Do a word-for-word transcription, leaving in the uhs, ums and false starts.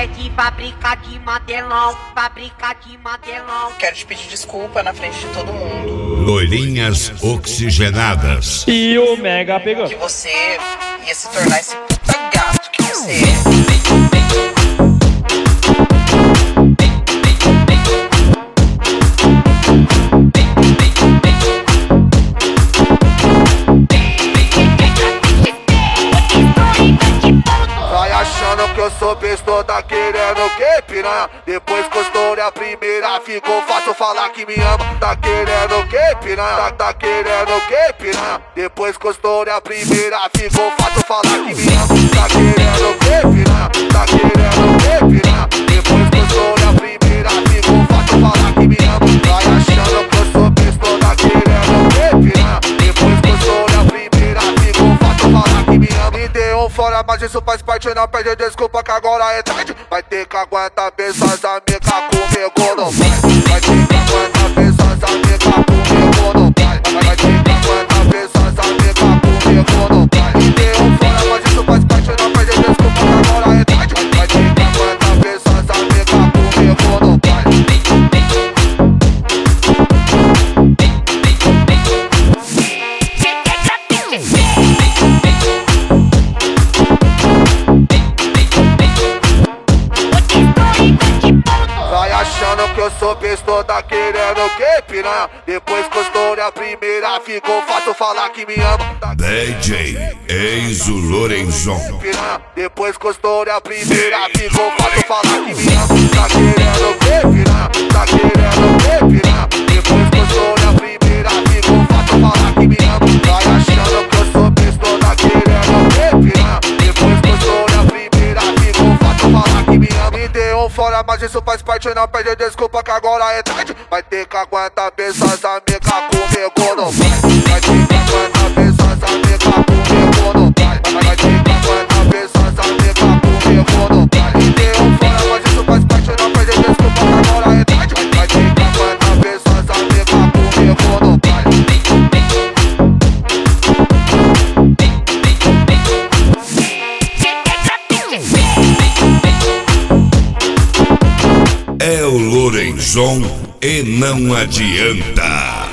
é de fábrica de mantelão, fábrica de mantelão. Quero te pedir desculpa na frente de todo mundo. Loirinhas oxigenadas. E o Mega pegou. Que você ia se tornar esse puta gato que você é. Vai achando que eu sou besta, tá querendo que piranha? Depois que eu estourei a primeira, ficou fácil falar que me ama. Tá querendo que piranha? Tá, tá querendo que piranha? Depois que eu estourei a primeira, ficou fácil falar que me ama. Tá querendo que piranha? Tá querendo que piranha? Depois que eu estourei a primeira, ficou fácil falar que me ama. Vai achando que eu sou besta, tá querendo que piranha? Depois que eu estourei a primeira, ficou fácil falar que me ama. Me deu um fora, mas isso faz parte, não pede desculpa que agora é tarde. Vai ter que aguentar pessoas amigas comigo não vai. Vai ter que aguentar pessoas amigas comigo não vai. Vai ter que aguentar pessoas amigas comigo não vai. Me deu um fora, mas isso faz parte, não pede desculpa que agora é tarde. Vai ter que aguentar pessoas amigas comigo não vai. Vai achando que eu sou besta, tá querendo que piranha? Depois que eu estourei a primeira, ficou fácil falar que me ama. Tá D J Enzo Lorenzon. piranha? Depois que eu estourei a primeira, ficou fácil falar que me ama. Tá querendo que piranha? Tá querendo que piranha? Depois que eu estourei a primeira, ficou fácil falar que me ama. Vai achando que eu sou besta, tá querendo que piranha? Depois que eu estourei a primeira, ficou fácil falar que me ama. Me deu um fora, mas isso faz parte, não pede desculpa que agora é tarde. Vai ter que aguentar pessoas amigas comigo não vai. Vai ter que aguentar pessoas amigas comigo não vai. Vai ter que aguentar pessoas amigas comigo não vai. Me deu um fora, mas isso faz parte, não pede desculpa que agora é tarde. Vai ter que aguentar pessoas amigas comigo não vai. É o Lorenzon e não adianta.